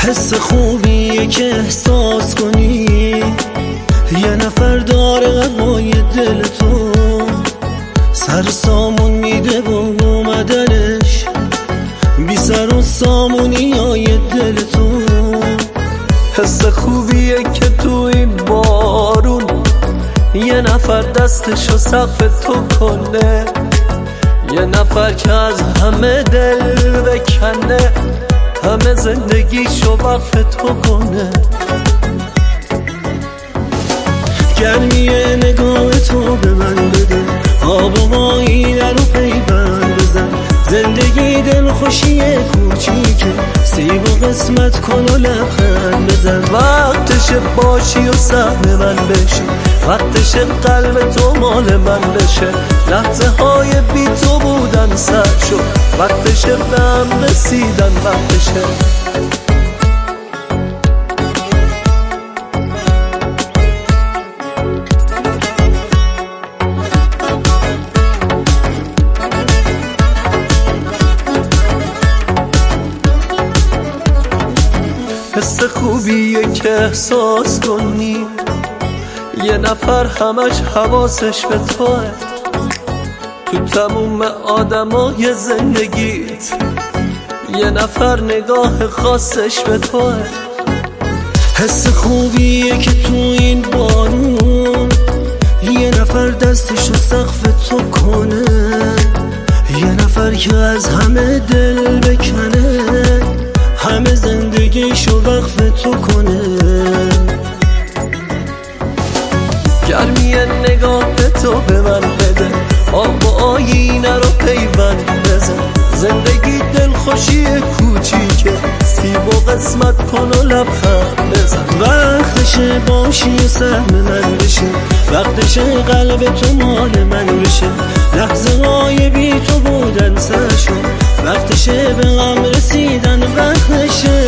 حس خوبیه که احساس کنی یه نفر داره قلبای دل تو، سر سامون میده با اومدنش بی سر و سامونی های دل تو. حس خوبیه که تو این بارون یه نفر دستشو سقف تو کنه، یه نفر که از همه دل بکنه، همه زندگیشو وقف تو کنه. گرمی نگاه تو به من بده، آب و آینه رو پیوند بزن، زندگی دل خوشی کوچیکه، سیب و قسمت کن و لبخند بزن. وقتشه باشی و سهم من بشی، وقتشه قلب تو مال من بشه، لحظه های بی تو بودن سر شد، وقتشه به هم رسیدن وقتشه. حس خوبیه که احساس کنی یه نفر همش حواسش به توه، تو تموم آدمای زندگیت یه نفر نگاه خاصش به توه. حس خوبیه که تو این بارون یه نفر دستشو سقف تو کنه، یه نفر که از همه دل بکنه، همه زندگیشو وقف تو کنه. گرمی نگاه تو به من بده، آب و آینه رو پیوند بزن، زندگی دل خوشی کوچیکه، سیب و قسمت کن و لبخند بزن. وقتشه باشی و سهم من بشه، وقتشه قلب تو مال من بشه، لحظه های بی تو بودن سر شد، وقتشه به غم رسیدن وقتشه.